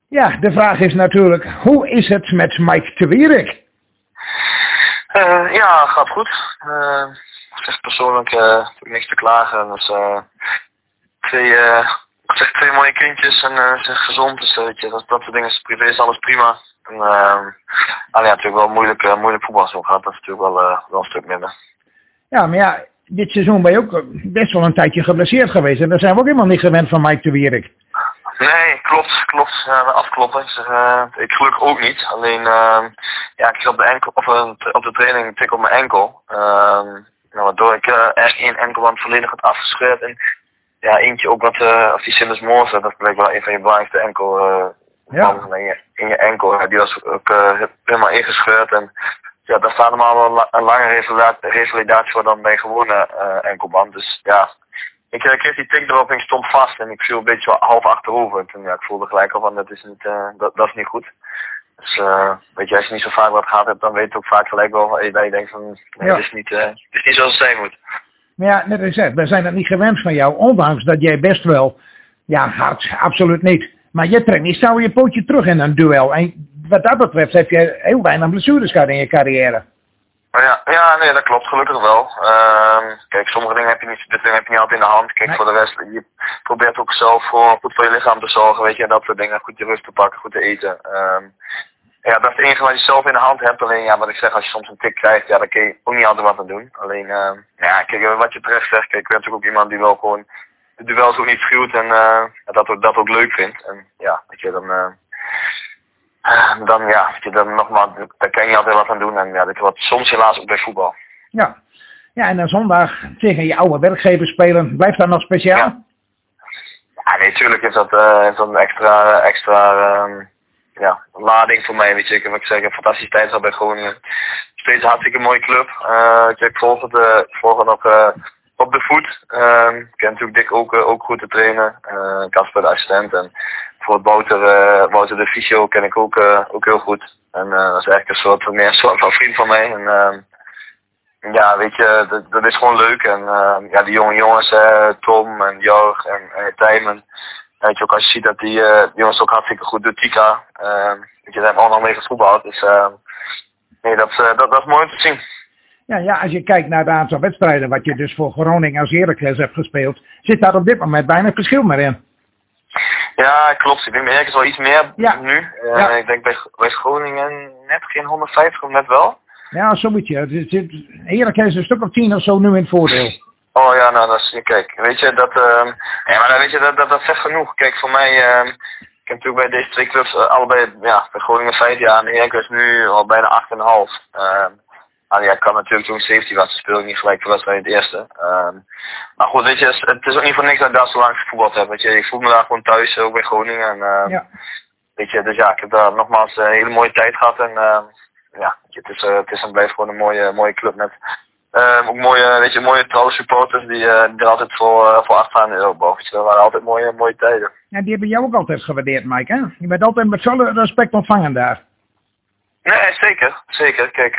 Ja, de vraag is natuurlijk, hoe is het met Mike de Wierik? Ja, gaat goed. Ik zeg persoonlijk niks te klagen. Dus, twee mooie kindjes en ze zijn gezond. Dus weet je, dat soort dingen. Privé is alles prima. En, alleen natuurlijk wel moeilijk voetbal zo gaat. Dat is natuurlijk wel een stuk minder. Ja, maar ja, dit seizoen ben je ook best wel een tijdje geblesseerd geweest. En daar zijn we ook helemaal niet gewend van Mike de Wierik. Nee, klopt. Afkloppen. Ik gelukkig ook niet. Alleen, ja, ik kreeg op de enkel, op de training een tik op mijn enkel. Waardoor ik echt één enkelband volledig had afgescheurd. En ja, eentje ook of die Simmons Morse, dat blijkt wel een van je belangrijkste in je enkel. Ja, die was ook helemaal ingescheurd. En ja, daar staat normaal wel een lange revalidatie voor dan bij een gewone enkelband. Dus ja. Ik kreeg die tik erop en ik stond vast en ik viel een beetje half achterover. En toen, ja, ik voelde gelijk al van dat is niet goed. Dus weet je, als je niet zo vaak wat gehad hebt, dan weet je ook vaak gelijk wel dat je denkt van nee, het is niet zoals het zijn moet. Maar ja, net als ik zei, wij zijn het niet gewend van jou, ondanks dat jij best wel, ja, hard, absoluut niet. Maar je trekt niet zo je pootje terug in een duel. En wat dat betreft heb je heel weinig blessures gehad in je carrière. Ja, nee, dat klopt, gelukkig wel. Kijk, sommige dingen heb je niet altijd in de hand. Kijk, nee. Voor de rest, je probeert ook zelf goed voor je lichaam te zorgen, weet je, en dat soort dingen. Goed je rust te pakken, goed te eten. Ja, dat is het enige wat je zelf in de hand hebt. Alleen, ja, wat ik zeg, als je soms een tik krijgt, ja, daar kun je ook niet altijd wat aan doen. Alleen, ja, kijk, wat je terecht zegt, kijk, ik ben natuurlijk ook iemand die wel gewoon de duels ook niet schuwt en dat ook leuk vindt. En ja, weet je, dan ja, weet je, dan nogmaals, daar kan je niet altijd wat aan doen. En ja, dit wordt soms helaas ook bij voetbal. Ja, en dan zondag tegen je oude werkgever spelen, blijft dat nog speciaal? Ja, nee, tuurlijk is dat een extra lading voor mij, weet je. Ik heb een fantastische tijd gehad bij Groningen. Steeds een hartstikke mooie club. Ik volg het nog op de voet. Ik ken natuurlijk Dick ook goed te trainen. Casper de assistent en voor Wouter de fysio ken ik ook heel goed. En dat is eigenlijk een soort van vriend van mij. En ja, weet je, dat is gewoon leuk. En ja, die jonge jongens, Tom en Jorg en Tijmen. Weet je, ook als je ziet dat die jongens ook hartstikke goed doen, Tika. Weet je, daar hebben we allemaal mee gevoetbald. Dus nee, dat is mooi om te zien. Ja, als je kijkt naar het aantal wedstrijden wat je dus voor Groningen als Heracles hebt gespeeld, zit daar op dit moment bijna verschil meer in. Ja, klopt. Ik denk bij Heracles wel iets meer nu. Ja. Ik denk bij Groningen net geen 150, net wel. Ja, zoiets. Heracles is een stuk of 10 of zo nu in het voordeel. Oh ja, nou, kijk, weet je, dat zegt genoeg. Kijk, voor mij, ik heb natuurlijk bij deze twee clubs allebei, ja, bij Groningen 5 jaar en Heracles nu al bijna 8,5. Ja, ik kan natuurlijk toen 17 was, speel ik niet gelijk voor wedstrijd in het eerste. Maar goed, weet je, het is ook niet voor niks dat ik daar zo lang gevoetbald heb. Weet je, ik voel me daar gewoon thuis, ook bij Groningen. En, weet je, dus ja, ik heb daar nogmaals een hele mooie tijd gehad. En ja, het is en blijft gewoon een mooie club met ook mooie trouwe supporters die er altijd voor achtstaan in Europa. Dat waren altijd mooie tijden. Ja, die hebben jou ook altijd gewaardeerd, Mike, hè? Je bent altijd met zo'n respect ontvangen daar. Nee, zeker. Kijk,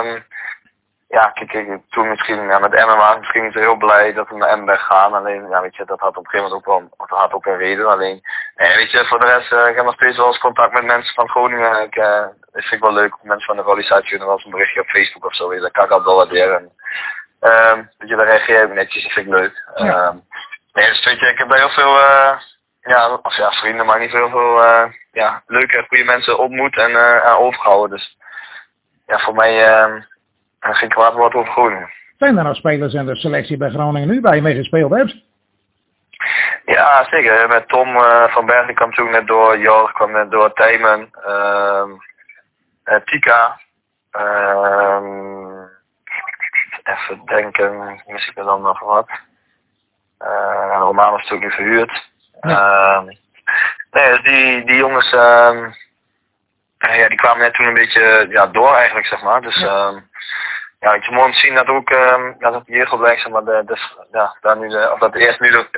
toen misschien met Emmen waren misschien niet zo heel blij dat we naar Emmen gaan. Alleen, ja, weet je, dat had op een gegeven moment ook een reden. Alleen, nee, weet je, voor de rest, ik heb nog steeds wel eens contact met mensen van Groningen. Dat vind ik wel leuk, mensen van de realisatie nog wel eens een berichtje op Facebook of zo. Dat kan ik altijd wel waarderen. Weet je, daar reageer ik netjes, dat vind ik leuk. Nee, dus weet je, ik heb daar heel veel, vrienden, maar niet heel veel, leuke en goede mensen ontmoet en overgehouden. Dus ja, voor mij geen kwaad woord over Groningen. Zijn er nog spelers in de selectie bij Groningen nu waar je mee gespeeld hebt? Ja, zeker. Met Tom van Bergen kwam toen net door, Jorg kwam net door, Tijmen, Tika. Even denken, mis ik er dan nog wat. Romaan was natuurlijk nu verhuurd. Nee, dus die jongens, die kwamen net toen een beetje door eigenlijk, zeg maar. Dus het is mooi om te zien dat ook dat het jeugdopleiding, zeg maar, dat eerst nu de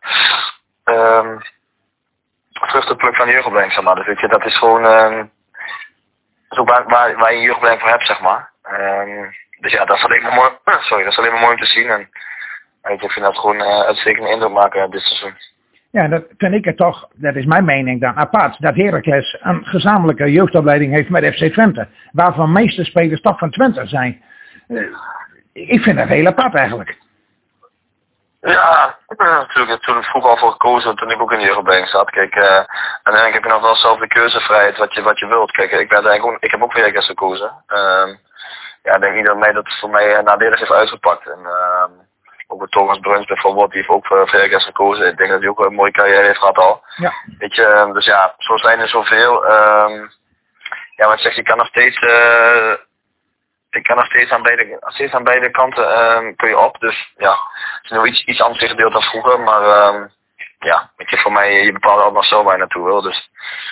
vruchtenpluk van de jeugdopleiding, zeg maar. Dus weet je, dat is gewoon waar je een jeugdopleiding voor hebt, zeg maar. Dus ja, dat is alleen maar mooi. Dat is alleen maar mooi om te zien. En weet je, ik vind dat gewoon uitstekende indruk maken dit seizoen. Ja, dat vind ik het toch, dat is mijn mening dan apart, dat Heracles een gezamenlijke jeugdopleiding heeft met FC Twente. Waarvan de meeste spelers toch van Twente zijn. Ik vind dat heel apart eigenlijk. Ja, ik ben er natuurlijk toen vroeger al voor gekozen toen ik ook in de jeugdopleiding zat. Kijk, uiteindelijk heb je nog wel zelf de keuzevrijheid wat je wilt. Kijk, ik heb ook voor Heracles gekozen. Ja, ik denk niet dat mij dat voor mij nadelig heeft uitgepakt. En ook Thomas Bruns bijvoorbeeld, die heeft ook voor Heracles gekozen. Ik denk dat hij ook een mooie carrière heeft gehad al. Ja. Weet je, dus ja, zo zijn er zoveel. Ja, wat zegt, je kan nog steeds aan beide kanten kun je op. Dus ja, het is nu iets anders gedeeld dan vroeger. Maar ja, weet je, voor mij, je bepaalt altijd nog zo waar je naartoe wil. Dus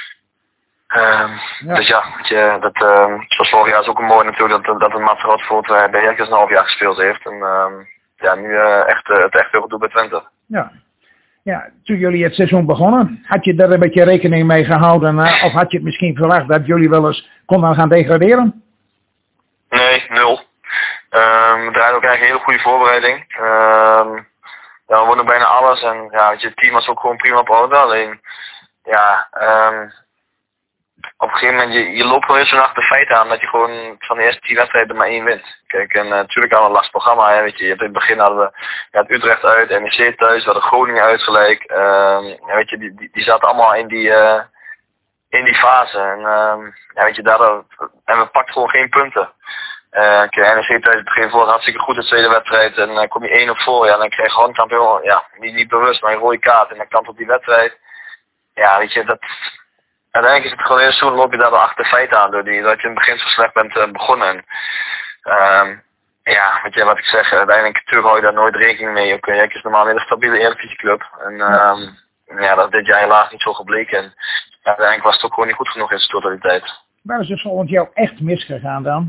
dus ja, weet je, dat, zoals vorig jaar is ook een mooi natuurlijk dat een Mats Rotvoort bij Heracles een half jaar gespeeld heeft. En ja, nu het echt heel goed doet bij Twente. Ja. Ja, toen jullie het seizoen begonnen, had je daar een beetje rekening mee gehouden? Of had je het misschien verwacht dat jullie wel eens konden gaan degraderen? Nee, 0. We draaiden ook eigenlijk een hele goede voorbereiding. Ja, we wonnen bijna alles en ja, weet je, het team was ook gewoon prima op orde. Alleen, ja, op een gegeven moment, je loopt gewoon heel snel achter de feiten aan dat je gewoon van de eerste 10 wedstrijden maar 1 wint. Kijk, en natuurlijk hadden we een lastig programma, hè, weet je. In het begin hadden we het Utrecht uit, NEC thuis, we hadden Groningen uit gelijk. Ja, weet je, die zaten allemaal in die fase. En ja, weet je, en we pakten gewoon geen punten. NEC thuis het begin voor hartstikke goed de tweede wedstrijd en kom je 1 op voor, ja, dan krijg je gewoon kampioen, ja, niet bewust, maar een rode kaart en dan kant op die wedstrijd. Ja, weet je, uiteindelijk is het gewoon heel zo'n loop je daar wel achter de feiten aan, dat je in het begin zo slecht bent begonnen. Ja, weet je wat ik zeg, uiteindelijk natuurlijk hou je daar nooit rekening mee. Kijk, is normaal weer een stabiele Eredivisieclub. En ja, dat is dit jaar helaas niet zo gebleken. En uiteindelijk was het ook gewoon niet goed genoeg in zijn totaliteit. Waar is het volgend jaar echt misgegaan dan?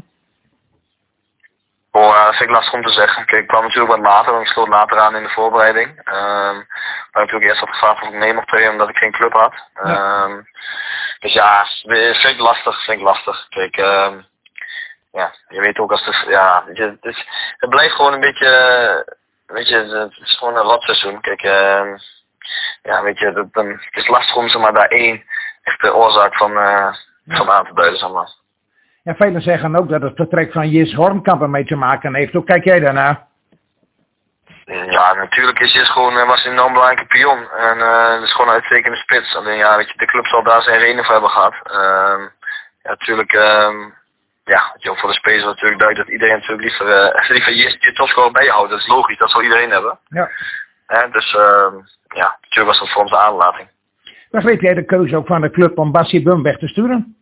Oh, dat vind ik lastig om te zeggen. Kijk, ik kwam natuurlijk wat later, want ik sloot later aan in de voorbereiding. Waar ik natuurlijk eerst had gevraagd of ik mee mocht trainen omdat ik geen club had. Dus ja, vind ik lastig. Kijk, ja, je weet ook als het blijft gewoon een beetje, weet je, het is gewoon een rotseizoen. Kijk, ja, weet je, het is lastig om maar daar één echte oorzaak van aan te duiden, zeg maar. Ja, velen zeggen ook dat het vertrek van Jis Hornkamp ermee te maken heeft. Hoe kijk jij daarnaar? Ja, natuurlijk was hij een enorm belangrijke pion. En het is gewoon een uitstekende spits. Alleen ja, weet je, de club zal daar zijn reden voor hebben gehad. Ja, natuurlijk, ja, weet je, ook voor de spelers natuurlijk duidelijk dat iedereen natuurlijk liever Jis die topscorer bij je houdt. Dat is logisch, dat zal iedereen hebben. Ja. Dus ja, natuurlijk was dat voor onze aanlating. Begreep jij de keuze ook van de club om Bassie Bum weg te sturen?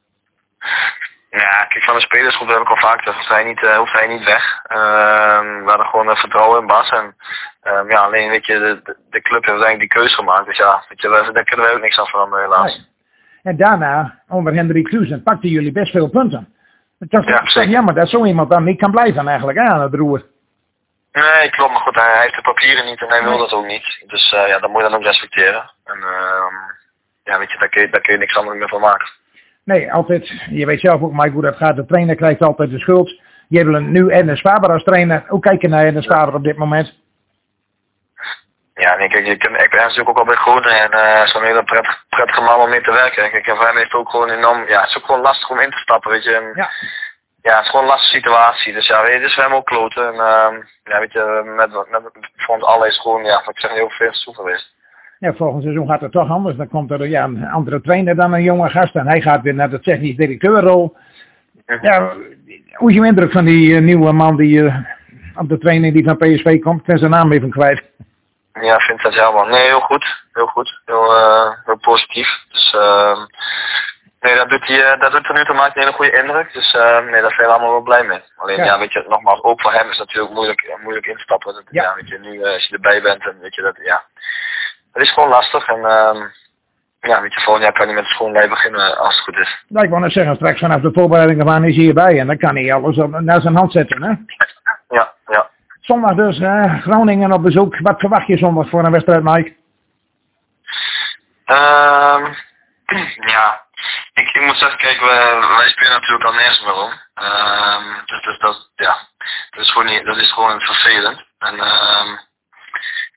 Ja, kijk, van de spelersgroep heb ik al vaak gezegd, hoeft hij niet weg. We hadden gewoon vertrouwen in Bas. En ja, alleen weet je, de club heeft uiteindelijk die keuze gemaakt. Dus ja, weet je, daar kunnen we ook niks aan veranderen helaas. Nee. En daarna, onder Hendrik Kluzen, pakten jullie best veel punten. Het is toch jammer dat zo iemand dan niet kan blijven eigenlijk aan het roer. Nee, klopt, maar goed, hij heeft de papieren niet en hij wil dat ook niet. Dus ja, dat moet je dan ook respecteren. En ja, weet je, daar kun je niks anders meer van maken. Nee, altijd. Je weet zelf ook, Mike, hoe dat gaat. De trainer krijgt altijd de schuld. Je hebt nu Ernest Faber als trainer. Hoe kijk je naar Ernest Faber op dit moment? Ja, nee, kijk, ik ben natuurlijk ook al bij Groningen en zo'n hele prettige man om mee te werken. Kijk, en voor hem heeft het ook gewoon enorm, ja, het is ook gewoon lastig om in te stappen, weet je. En, ja, het is gewoon een lastige situatie. Dus ja, weet je, het is voor hem ook kloten. En ja, weet je, voor ons allen is gewoon, ja, wat ik zeg, heel veel stoel geweest. Ja, volgend seizoen gaat het toch anders. Dan komt er ja, een andere trainer dan een jonge gast. En hij gaat weer naar de technisch directeurrol. Ja, hoe is je indruk van die nieuwe man die op de training die van PSV komt? Ik ben zijn naam even kwijt. Ja, Vincent Helman. Nee, heel goed. Heel positief. Dus nee, dat doet er nu te maken een hele goede indruk. Dus nee, daar zijn we allemaal wel blij mee. Alleen ja, weet je, nogmaals, ook voor hem is het natuurlijk moeilijk instappen. Ja, weet je, nu als je erbij bent en weet je dat, ja. Het is gewoon lastig en ja, weet je, volgend jaar kan hij met de schoonlijn beginnen als het goed is. Nou, ik wou net zeggen, straks vanaf de voorbereidingen van is hij hierbij en dan kan hij alles naar zijn hand zetten, hè? Ja. Zondag dus, Groningen op bezoek. Wat verwacht je zondag voor een wedstrijd, Mike? Ja, ik moet zeggen, kijk, wij spelen natuurlijk al nergens meer om. Dus dat is gewoon vervelend. En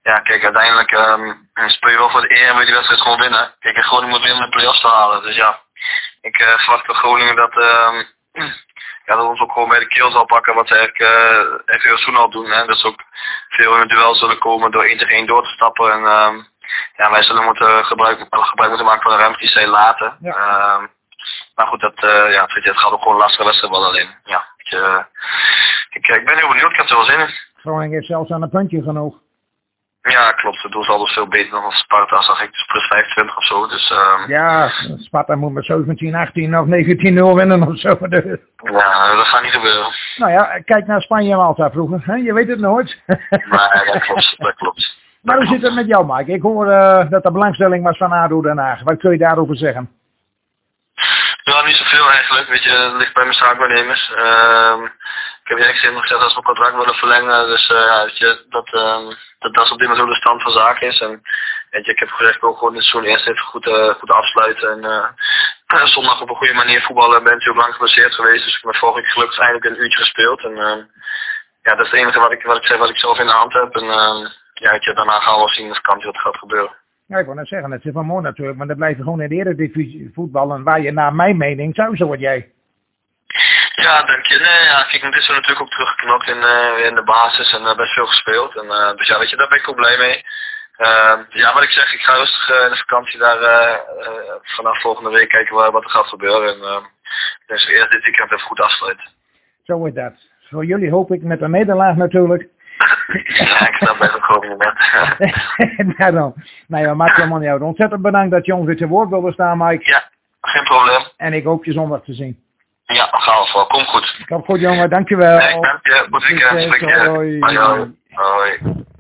ja, kijk, uiteindelijk speel je wel voor de eer en wil je die wedstrijd gewoon winnen. Kijk, Groningen moet winnen om de play-offs te halen. Dus ja, ik verwacht van Groningen dat we ons ook gewoon bij de keel zal pakken wat ze eigenlijk heel zoen al doen. Hè. Dat ze ook veel in het duel zullen komen door 1 tegen 1 door te stappen. En ja, wij zullen moeten gebruik moeten maken van de ruimte die zij laten. Ja. Maar goed, het gaat ook gewoon een lastige wedstrijd worden alleen. Ja, ik ben heel benieuwd, ik heb er wel zin in. Groningen heeft zelfs aan een puntje genoeg. Ja, klopt. Ze doen ze altijd veel beter dan Sparta, zag ik. Dus plus 25 of zo. Dus, ja, Sparta moet met 17, 18 of 19-0 winnen of zo. Ja, dat gaat niet gebeuren. Nou ja, kijk naar Spanje en Malta vroeger. Hè? Je weet het nooit. Nee, dat klopt. Dat klopt. Maar hoe zit het met jou, Mike? Ik hoor dat er belangstelling was van ADO Den Haag. Wat kun je daarover zeggen? Ja, niet zoveel eigenlijk. Weet je, het ligt bij mijn zaakwaarnemers. Ik heb direct gezegd dat ze mijn contract willen verlengen. Dus weet je, dat is op dit moment ook de stand van zaken is. En weet je, ik heb gezegd, ik wil gewoon dit seizoen eerst even goed afsluiten. En zondag op een goede manier voetballen. Ben natuurlijk lang geblesseerd geweest. Dus ik ben vorige week gelukkig eindelijk een uurtje gespeeld. En ja, dat is het enige wat ik zelf in de hand heb. En ja, weet je, daarna gaan we wel zien de vakantie wat er gaat gebeuren. Ja, ik wou net zeggen, het is wel mooi natuurlijk, maar dan blijf je gewoon in de Eredivisie voetballen waar je naar mijn mening zo word jij. Ja, dank je. Nee, ja, kijk, dit is natuurlijk ook teruggeknokt in de basis en best veel gespeeld. En, dus ja, weet je, daar ben ik ook blij mee. Ja, wat ik zeg, ik ga rustig in de vakantie daar vanaf volgende week kijken wat er gaat gebeuren. En dus eerst dit weekend even goed afsluiten. Zo is dat. Voor jullie hoop ik met een nederlaag natuurlijk. Ja, ik snap best ook gewoon in bed. Nou dan. Nou ja, maakt helemaal niet uit. Ontzettend bedankt dat je ons weer te woord wilde staan, Mike. Ja, geen probleem. En ik hoop je zondag te zien. Ja, gaan we voor. Kom goed. Kom goed, jongen. Dankjewel. Nee, dank je. Goed weekend. Hoi. Hoi. Hoi.